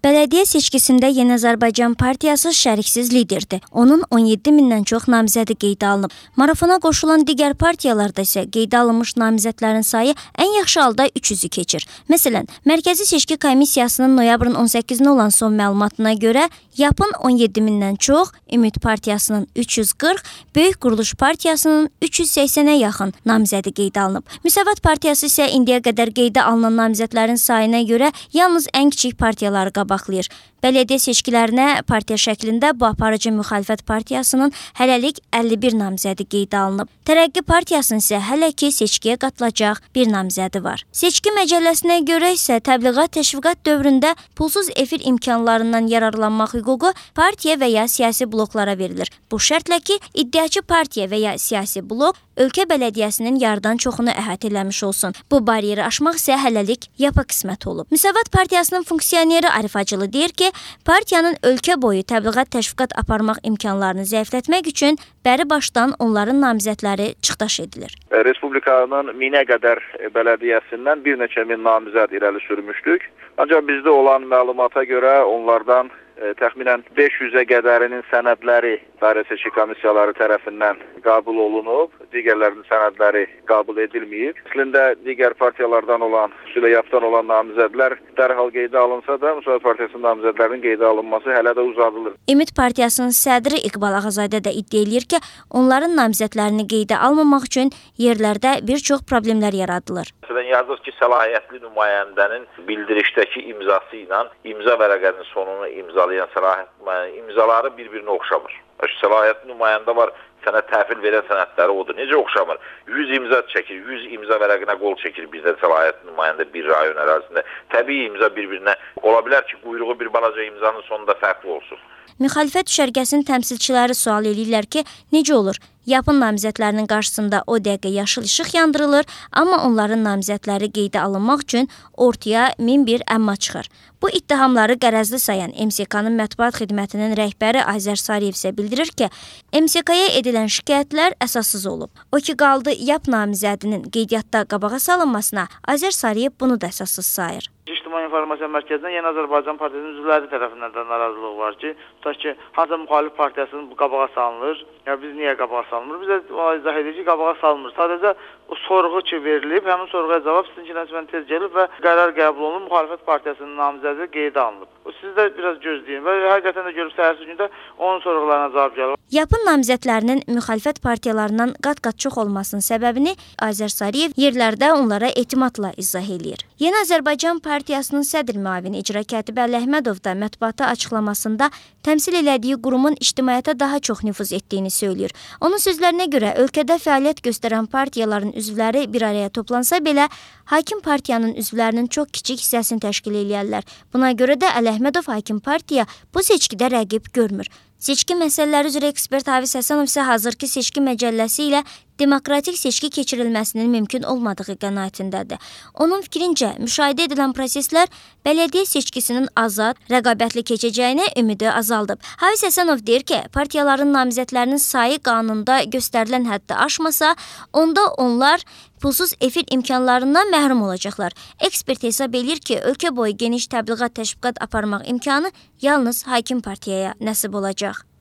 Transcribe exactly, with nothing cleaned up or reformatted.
Bələdiyyə seçkisində Yeni Azərbaycan Partiyası şəriksiz liderdir. Onun on yeddi mindən çox namizədi qeydə alınıb. Marafona qoşulan digər partiyalarda isə qeydə alınmış namizədlərin sayı ən yaxşı halda üç yüzü keçir. Məsələn, Mərkəzi Seçki Komissiyasının noyabrın on səkkizinə olan son məlumatına görə YAP-ın on yeddi mindən çox, Ümid Partiyasının üç yüz qırx, Böyük Quruluş Partiyasının üç yüz səksənə yaxın namizədi qeydə alınıb. Müsavat Partiyası isə indiyə qədər qeydə alınan namizədlərin sayına görə yalnız ən kiçik partiyaları qabaqlayır. Bələdiyyə seçkilərinə partiya şəklində bu aparıcı müxalifət partiyasının hələlik əlli bir namizədi qeydə alınıb. Tərəqqi partiyasının isə hələ ki seçkiyə qatılacaq bir namizədi var. Seçki məcəlləsinə görə isə təbliğat təşviqat dövründə pulsuz efir imkanlarından yararlanmaq hüququ partiya və ya siyasi bloklara verilir. Bu şərtlə ki, iddiaçı partiya və ya siyasi blok ölkə bələdiyyəsinin yarıdan çoxunu əhatə eləmiş olsun. Bu bariyeri aşmaq isə hələlik YAP-a qismət olub. Müsavat Partiyasının funksioneri Arif Acılı deyir ki, partiyanın ölkə boyu təbliğat təşviqat aparmaq imkanlarını zəiflətmək üçün bəri başdan onların namizədləri çıxdaş edilir. Respublikanın minə qədər bələdiyyəsindən bir neçə min namizəd irəli sürmüşdük. Ancaq bizdə olan məlumata görə onlardan E, təxminən beş yüzə qədərinin sənədləri dairə seçki komissiyaları tərəfindən qəbul olunub, digərlərinin sənədləri qəbul edilməyib. Əslində digər partiyalardan olan, xüsusilə YAP-dan olan namizədlər dərhal qeydə alınsa da, Müsavat Partiyasının namizədlərinin qeydə alınması hələ də uzadılır. Ümid Partiyasının sədri İqbal Ağazadə də iddia edir ki, onların namizədlərini qeydə almamaq üçün yerlərdə bir çox problemlər yaradılır. Məsələn, yazır ki, səlahiyyətli nümayəndənin bildirişdəki imzası ilə imza vərəqənin sonunu imzalayan səlahiyyətli imzaları bir-birinə oxşamır. Səlahiyyətli nümayəndə var, sənə təhvil verən sənədləri odur. Necə oxşamır? yüz imza çəkir, yüz imza vərəqinə qol çəkir bizdə səlahiyyətli nümayəndə bir rayon ərazisində. Təbii imza bir-birinə ola bilər ki, quyruğu bir balaca imzanın sonunda fərqli olsun. Müxalifət düşərgəsinin təmsilçiləri sual edirlər ki, necə olur? YAP-ın namizədlərinin qarşısında o dəqiqə yaşıl işıq yandırılır, amma onların namizədləri qeydə alınmaq üçün ortaya min bir əmma çıxır. Bu ittihamları qərəzli sayan M S K-nın mətbuat xidmətinin rəhbəri Azər Sariyev isə bildirir ki, M S K-ya edilən şikayətlər əsassız olub. O ki, qaldı YAP namizədinin qeydiyyatda qabağa salınmasına, Azər Sariyev bunu da əsassız sayır. İctimai İnformasiya Mərkəzindən Yeni Azərbaycan Partiyasının üzvləri tərəfindən də narazılıq var ki, tutaq ki, hansısa müxalif partiyasının qabağa salınır, ya biz niyə qabağa salınmır? Bizə ona izah edir ki, qabağa salınmır. Sadəcə o sorğu ki verilib, həmin sorğuya cavab sizinki nəsbən tez gəlib və qərar qəbul olunub, müxalifət partiyasının namizədi qeydə alınıb. Siz də biraz gözləyin və həqiqətən də görüb səhərsi gündə onun sorğularına cavab gəlir. YAP-ın namizədlərinin müxalifət partiyalarından qat-qat çox olmasının səbəbini Azər Sariyev yerlərdə onlara etimadla izah eləyir. Yeni Azərbaycan Partiyasının sədr müavini icra katibi Əli Əhmədov da mətbuata açıqlamasında təmsil elədiyi qurumun ictimaiyyətə daha çox nüfuz etdiyini söyləyir. Onun sözlərinə görə ölkədə fəaliyyət göstərən partiyaların üzvləri bir araya toplansa belə, hakim partiyanın üzvlərinin çox kiçik hissəsini təşkil eləyərlər. Buna görə də Əli Əhmədov hakim partiya bu seçkidə rəqib görmür. Seçki məsələləri üzrə ekspert Hafiz Həsənov isə hazırki seçki məcəlləsi ilə demokratik seçki keçirilməsinin mümkün olmadığı qənaətindədir. Onun fikrincə, müşahidə edilən proseslər bələdiyyə seçkisinin azad, rəqabətli keçəcəyinə ümidi azaldıb. Hafiz Həsənov deyir ki, partiyaların namizədlərinin sayı qanunda göstərilən həddə aşmasa, onda onlar pulsuz efir imkanlarından məhrum olacaqlar. Ekspert hesab edir ki, ölkə boyu geniş təbliğat təşviqat aparmaq imkanı yalnız hakim partiyaya nəsib olacaq.